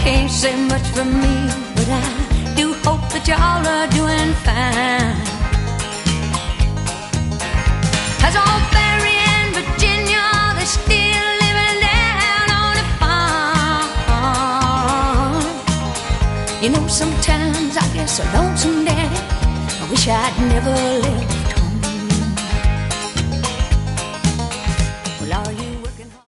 can't say much for me, but I do hope that y'all are doing fine. 'Cause old Barry and Virginia, they're still living down on the farm. You know, sometimes I get so lonesome, Daddy, I wish I'd never left.